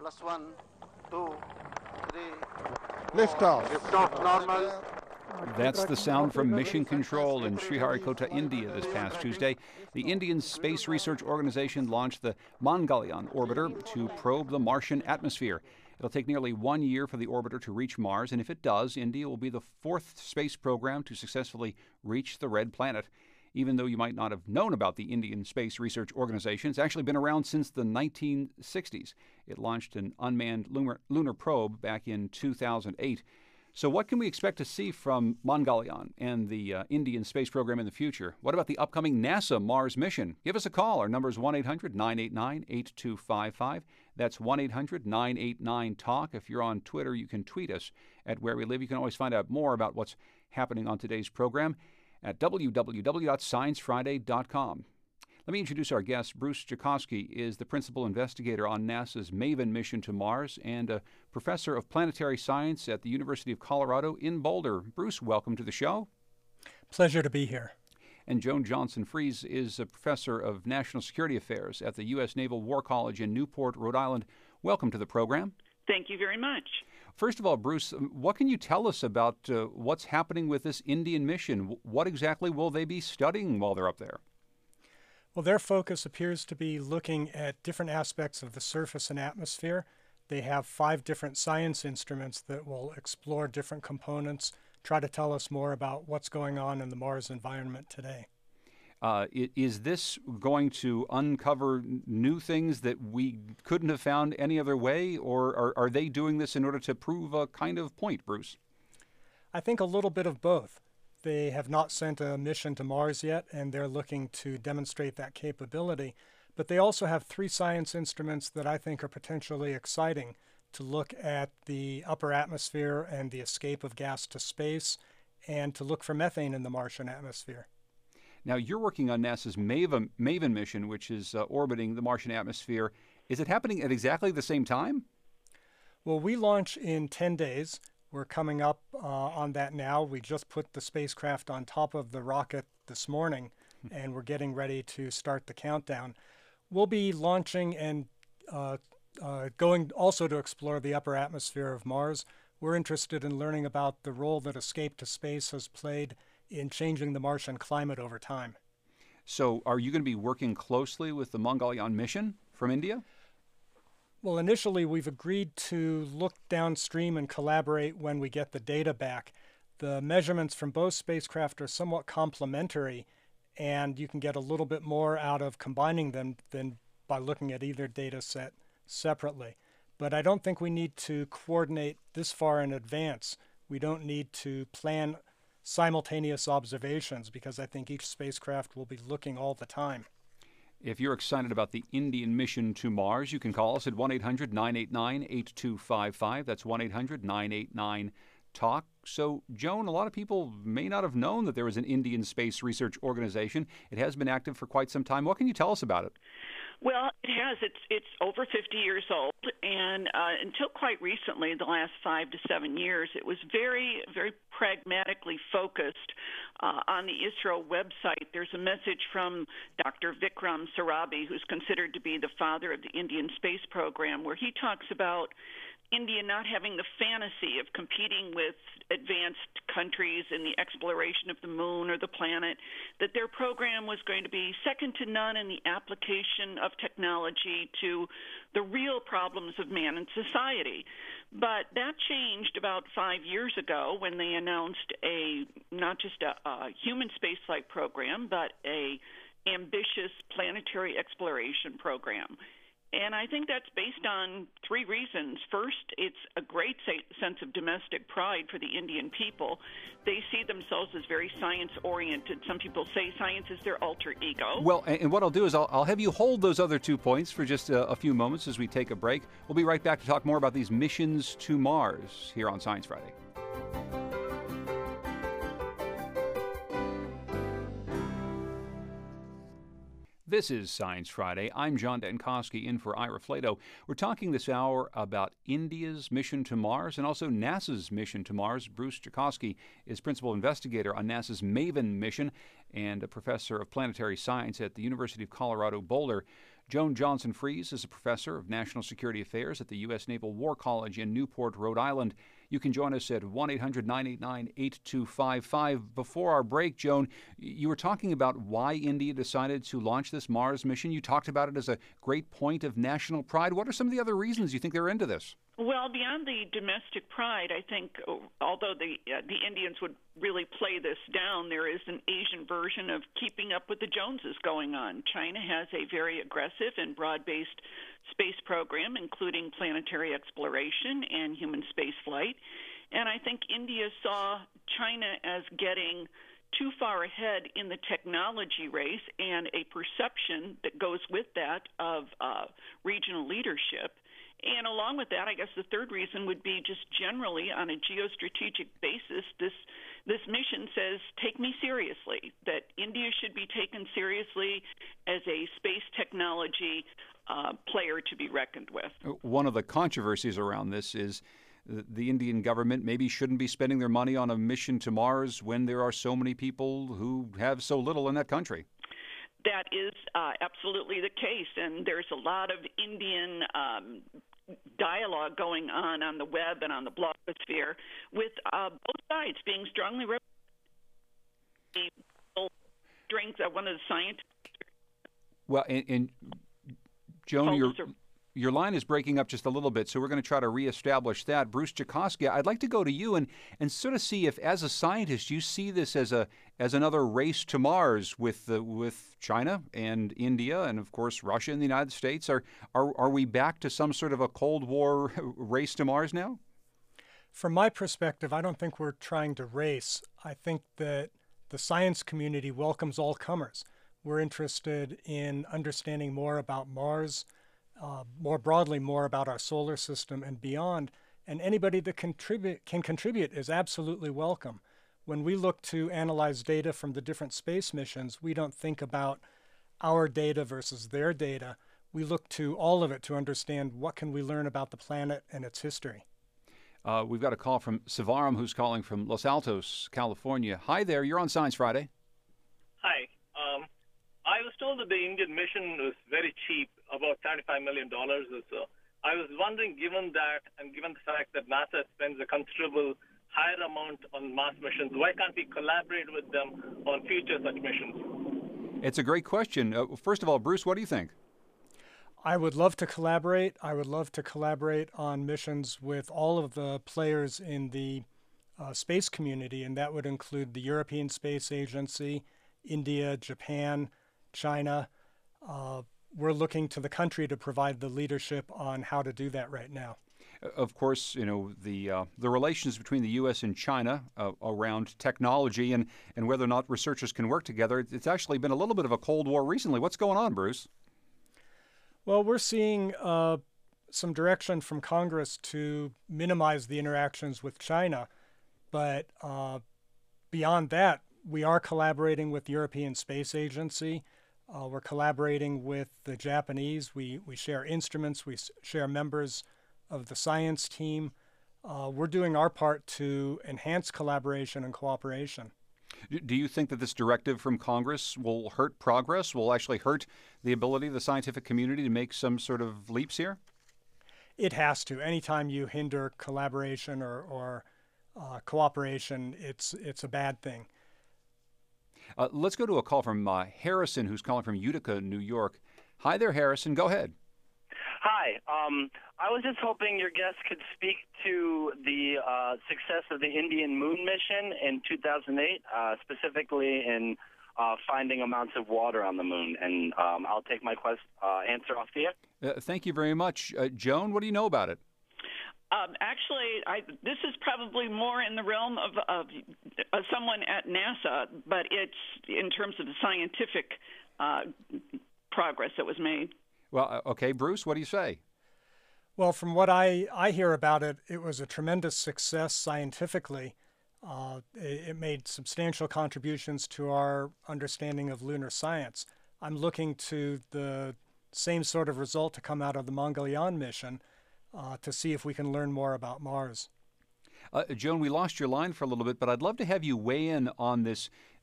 +1, 2, 3. Liftoff. Liftoff normal. That's the sound from Mission Control in Sriharikota, India this past Tuesday. The Indian Space Research Organization launched the Mangalyaan orbiter to probe the Martian atmosphere. It'll take nearly 1 year for the orbiter to reach Mars, and if it does, India will be the fourth space program to successfully reach the red planet. Even though you might not have known about the Indian Space Research Organization, it's actually been around since the 1960s. It launched an unmanned lunar probe back in 2008. So what can we expect to see from Mangalyaan and the Indian space program in the future? What about the upcoming NASA Mars mission? Give us a call. Our number is 1-800-989-8255. That's 1-800-989-TALK. If you're on Twitter, you can tweet us at Where We Live. You can always find out more about what's happening on today's program at www.sciencefriday.com. Let me introduce our guest. Bruce Jakosky is the principal investigator on NASA's MAVEN mission to Mars and a professor of planetary science at the University of Colorado in Boulder. Bruce, welcome to the show. Pleasure to be here. And Joan Johnson-Fries is a professor of national security affairs at the U.S. Naval War College in Newport, Rhode Island. Welcome to the program. Thank you very much. First of all, Bruce, what can you tell us about what's happening with this Indian mission? What exactly will they be studying while they're up there? Well, their focus appears to be looking at different aspects of the surface and atmosphere. They have 5 different science instruments that will explore different components, try to tell us more about what's going on in the Mars environment today. Is this going to uncover new things that we couldn't have found any other way, or are they doing this in order to prove a kind of point, Bruce? I think a little bit of both. They have not sent a mission to Mars yet, and they're looking to demonstrate that capability. But they also have 3 science instruments that I think are potentially exciting to look at the upper atmosphere and the escape of gas to space, and to look for methane in the Martian atmosphere. Now, you're working on NASA's MAVEN mission, which is orbiting the Martian atmosphere. Is it happening at exactly the same time? Well, we launch in 10 days. We're coming up on that now. We just put the spacecraft on top of the rocket this morning, and we're getting ready to start the countdown. We'll be launching and going also to explore the upper atmosphere of Mars. We're interested in learning about the role that escape to space has played in changing the Martian climate over time. So are you going to be working closely with the Mangalyaan mission from India? Well, initially we've agreed to look downstream and collaborate when we get the data back. The measurements from both spacecraft are somewhat complementary, and you can get a little bit more out of combining them than by looking at either data set separately. But I don't think we need to coordinate this far in advance. We don't need to plan simultaneous observations because I think each spacecraft will be looking all the time. If you're excited about the Indian mission to Mars, you can call us at 1-800-989-8255. That's 1-800-989-TALK. So, Joan, a lot of people may not have known that there was an Indian Space Research Organization. It has been active for quite some time. What can you tell us about it? Well, it has. It's over 50 years old, and until quite recently, the last 5 to 7 years, it was very, very pragmatically focused on the ISRO website. There's a message from Dr. Vikram Sarabhi, who's considered to be the father of the Indian space program, where he talks about India not having the fantasy of competing with advanced countries in the exploration of the moon or the planet, that their program was going to be second to none in the application of technology to the real problems of man and society. But that changed about 5 years ago when they announced not just a human spaceflight program, but a ambitious planetary exploration program. And I think that's based on 3 reasons. First, it's a great sense of domestic pride for the Indian people. They see themselves as very science-oriented. Some people say science is their alter ego. Well, and what I'll do is I'll have you hold those other 2 points for just a few moments as we take a break. We'll be right back to talk more about these missions to Mars here on Science Friday. This is Science Friday. I'm John Dankosky in for Ira Flato. We're talking this hour about India's mission to Mars and also NASA's mission to Mars. Bruce Jakosky is principal investigator on NASA's MAVEN mission and a professor of planetary science at the University of Colorado Boulder. Joan Johnson-Fries is a professor of national security affairs at the U.S. Naval War College in Newport, Rhode Island. You can join us at 1-800-989-8255. Before our break, Joan, you were talking about why India decided to launch this Mars mission. You talked about it as a great point of national pride. What are some of the other reasons you think they're into this? Well, beyond the domestic pride, I think although the Indians would really play this down, there is an Asian version of keeping up with the Joneses going on. China has a very aggressive and broad-based space program, including planetary exploration and human space flight. And I think India saw China as getting too far ahead in the technology race and a perception that goes with that of regional leadership. And along with that, I guess the third reason would be just generally on a geostrategic basis, this mission says, take me seriously, that India should be taken seriously as a space technology player to be reckoned with. One of the controversies around this is the Indian government maybe shouldn't be spending their money on a mission to Mars when there are so many people who have so little in that country. That is absolutely the case, and there's a lot of Indian dialogue going on the web and on the blogosphere, with both sides being strongly represented. Strength of one of the scientists. Well, and Joan, your line is breaking up just a little bit, so we're going to try to reestablish that. Bruce Jakosky, I'd like to go to you and sort of see if, as a scientist, you see this as another race to Mars with China and India and, of course, Russia and the United States. Are we back to some sort of a Cold War race to Mars now? From my perspective, I don't think we're trying to race. I think that the science community welcomes all comers. We're interested in understanding more about Mars, more broadly, more about our solar system and beyond. And anybody that can contribute is absolutely welcome. When we look to analyze data from the different space missions, we don't think about our data versus their data. We look to all of it to understand what can we learn about the planet and its history. We've got a call from Sivaram, who's calling from Los Altos, California. Hi there, you're on Science Friday. Hi. I was told that the Indian mission was very cheap, about $75 million or so. I was wondering, given that and given the fact that NASA spends a considerable higher amount on Mars missions, why can't we collaborate with them on future such missions? It's a great question. First of all, Bruce, what do you think? I would love to collaborate. I would love to collaborate on missions with all of the players in the space community, and that would include the European Space Agency, India, Japan, China. We're looking to the country to provide the leadership on how to do that right now. Of course, you know, the relations between the U.S. and China around technology and whether or not researchers can work together, it's actually been a little bit of a Cold War recently. What's going on, Bruce? Well, we're seeing some direction from Congress to minimize the interactions with China. But beyond that, we are collaborating with the European Space Agency. We're collaborating with the Japanese. We share instruments. We share members of the science team. We're doing our part to enhance collaboration and cooperation. Do you think that this directive from Congress will hurt progress, will actually hurt the ability of the scientific community to make some sort of leaps here? It has to. Anytime you hinder collaboration or cooperation, it's a bad thing. Let's go to a call from Harrison, who's calling from Utica, New York. Hi there, Harrison. Go ahead. Hi. I was just hoping your guest could speak to the success of the Indian moon mission in 2008, specifically in finding amounts of water on the moon. And I'll take my answer off the air. Thank you very much. Joan, what do you know about it? Actually, this is probably more in the realm of someone at NASA, but it's in terms of the scientific progress that was made. Well, okay, Bruce, what do you say? Well, from what I hear about it, it was a tremendous success scientifically. It made substantial contributions to our understanding of lunar science. I'm looking to the same sort of result to come out of the Mangalyaan mission to see if we can learn more about Mars. Joan, we lost your line for a little bit, but I'd love to have you weigh in on this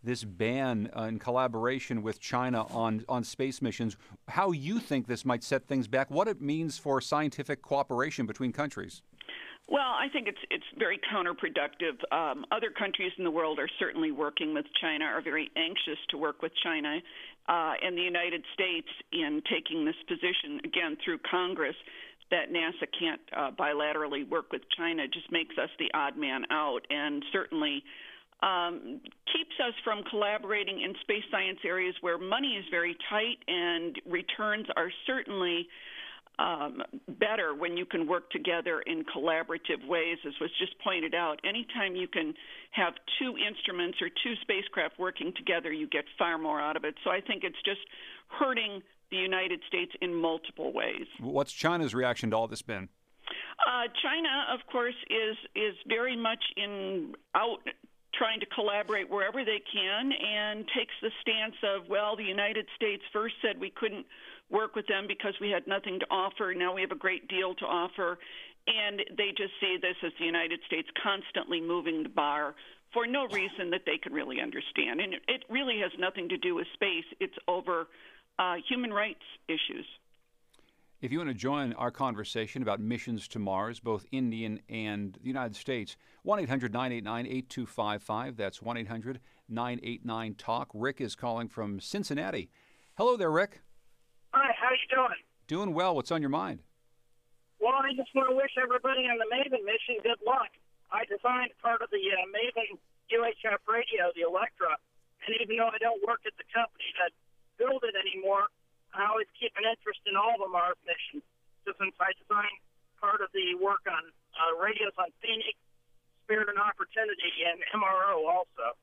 this ban in collaboration with China on space missions, how you think this might set things back, what it means for scientific cooperation between countries. Well, I think it's very counterproductive. Other countries in the world are certainly working with China, are very anxious to work with China, and the United States, in taking this position, again, through Congress, that NASA can't bilaterally work with China, just makes us the odd man out, and certainly keeps us from collaborating in space science areas where money is very tight and returns are certainly better when you can work together in collaborative ways. As was just pointed out, anytime you can have two instruments or two spacecraft working together, you get far more out of it. So I think it's just hurting the United States in multiple ways. What's China's reaction to all this been? China, of course, is very much out trying to collaborate wherever they can, and takes the stance of, well, the United States first said we couldn't work with them because we had nothing to offer. Now we have a great deal to offer. And they just see this as the United States constantly moving the bar for no reason that they can really understand. And it really has nothing to do with space. It's over human rights issues. If you want to join our conversation about missions to Mars, both Indian and the United States, 1-800-989-8255. That's 1-800-989-TALK. Rick is calling from Cincinnati. Hello there, Rick. Hi, how you doing? Doing well. What's on your mind? Well, I just want to wish everybody on the MAVEN mission good luck. I designed part of the MAVEN UHF radio, the Electra, and even though I don't work at the company that build it anymore, I always keep an interest in all the Mars missions, just since I designed part of the work on radios on Phoenix, Spirit and Opportunity, and MRO also.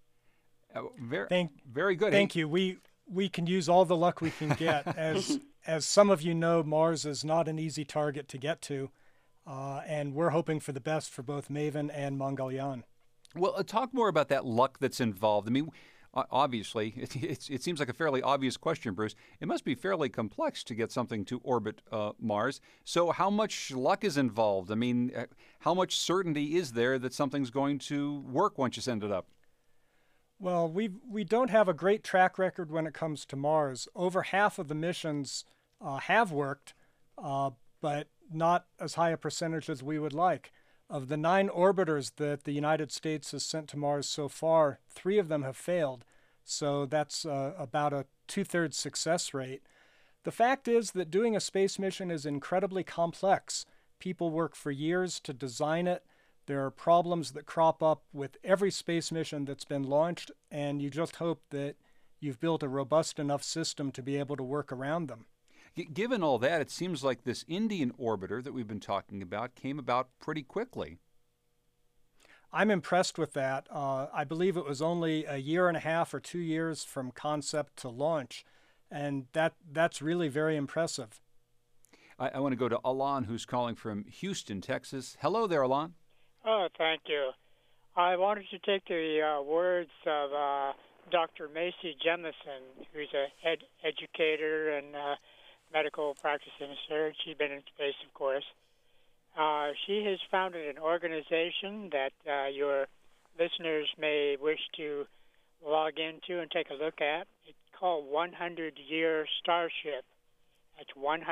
Very good. Thank you. We can use all the luck we can get. As some of you know, Mars is not an easy target to get to, and we're hoping for the best for both MAVEN and Mongolian. Well, talk more about that luck that's involved. I mean, obviously, it seems like a fairly obvious question, Bruce. It must be fairly complex to get something to orbit Mars. So how much luck is involved? I mean, how much certainty is there that something's going to work once you send it up? Well, we don't have a great track record when it comes to Mars. Over half of the missions have worked, but not as high a percentage as we would like. Of the 9 orbiters that the United States has sent to Mars so far, 3 of them have failed. So that's about a 2/3 success rate. The fact is that doing a space mission is incredibly complex. People work for years to design it. There are problems that crop up with every space mission that's been launched, and you just hope that you've built a robust enough system to be able to work around them. Given all that, it seems like this Indian orbiter that we've been talking about came about pretty quickly. I'm impressed with that. I believe it was only a year and a half or 2 years from concept to launch, and that's really very impressive. I want to go to Alon, who's calling from Houston, Texas. Hello there, Alon. Oh, thank you. I wanted to take the words of Dr. Macy Jemison, who's an educator and medical practice minister. She's been in space, of course. She has founded an organization that your listeners may wish to log into and take a look at. It's called 100 Year Starship. That's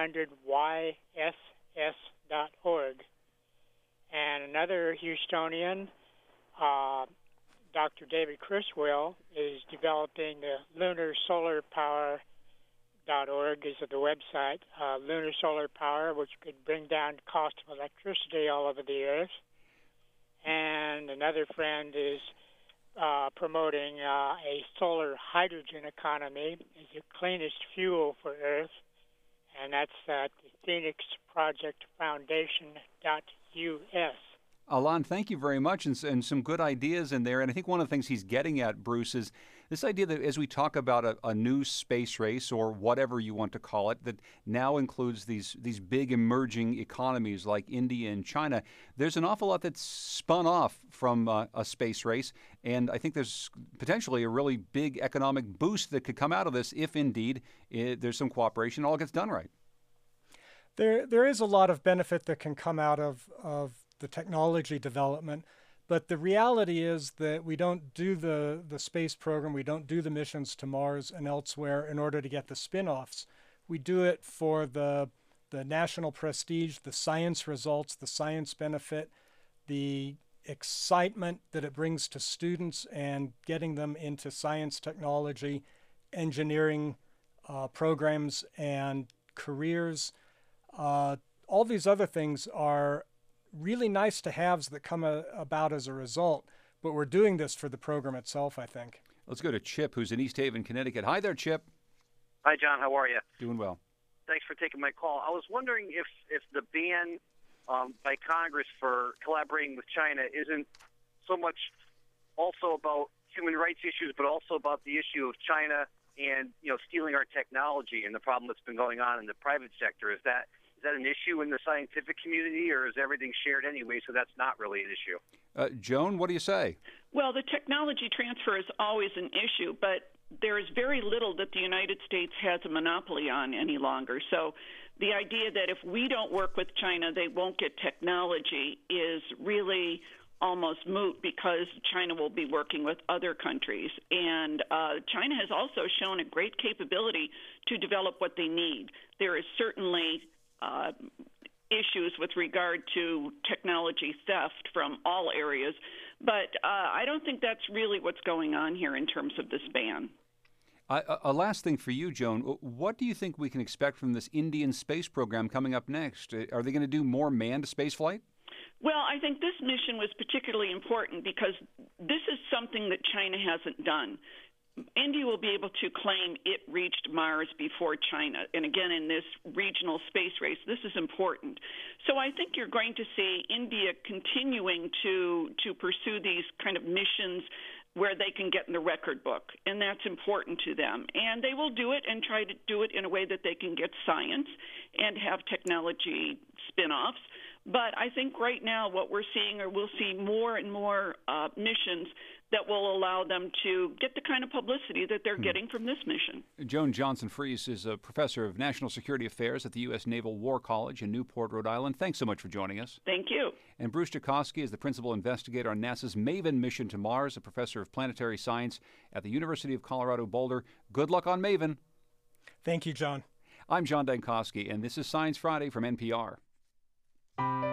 100YSS.org. And another Houstonian, Dr. David Criswell, is developing the Lunar Solar Power.org is the website, Lunar Solar Power, which could bring down the cost of electricity all over the earth. And another friend is promoting a solar hydrogen economy as the cleanest fuel for Earth, and that's at the Phoenix Project Foundation.us. Alon, thank you very much, and some good ideas in there. And I think one of the things he's getting at, Bruce, is this idea that as we talk about a new space race, or whatever you want to call it, that now includes these big emerging economies like India and China, there's an awful lot that's spun off from a space race. And I think there's potentially a really big economic boost that could come out of this if indeed there's some cooperation, all gets done right. There is a lot of benefit that can come out of the technology development. But the reality is that we don't do the space program, we don't do the missions to Mars and elsewhere in order to get the spin-offs. We do it for the national prestige, the science results, the science benefit, the excitement that it brings to students and getting them into science, technology, engineering programs and careers. All these other things are really nice to haves that come about as a result, but we're doing this for the program itself, I think. Let's go to Chip, who's in East Haven, Connecticut. Hi there, Chip. Hi, John. How are you? Doing well. Thanks for taking my call. I was wondering if the ban by Congress for collaborating with China isn't so much also about human rights issues, but also about the issue of China and stealing our technology and the problem that's been going on in the private sector. Is that an issue in the scientific community, or is everything shared anyway, so that's not really an issue? Joan, what do you say? Well, the technology transfer is always an issue, but there is very little that the United States has a monopoly on any longer. So the idea that if we don't work with China, they won't get technology is really almost moot, because China will be working with other countries. And China has also shown a great capability to develop what they need. There is certainly issues with regard to technology theft from all areas, but I don't think that's really what's going on here in terms of this ban. A last thing for you, Joan. What do you think we can expect from this Indian space program coming up next? Are they going to do more manned spaceflight? Well, I think this mission was particularly important because this is something that China hasn't done. India will be able to claim it reached Mars before China. And again, in this regional space race, this is important. So I think you're going to see India continuing to pursue these kind of missions where they can get in the record book, and that's important to them. And they will do it and try to do it in a way that they can get science and have technology spin-offs. But I think right now what we're seeing, or we'll see more and more missions that will allow them to get the kind of publicity that they're getting from this mission. Joan Johnson-Fries is a professor of national security affairs at the U.S. Naval War College in Newport, Rhode Island. Thanks so much for joining us. Thank you. And Bruce Joukowsky is the principal investigator on NASA's MAVEN mission to Mars, a professor of planetary science at the University of Colorado Boulder. Good luck on MAVEN. Thank you, John. I'm John Dankosky, and this is Science Friday from NPR.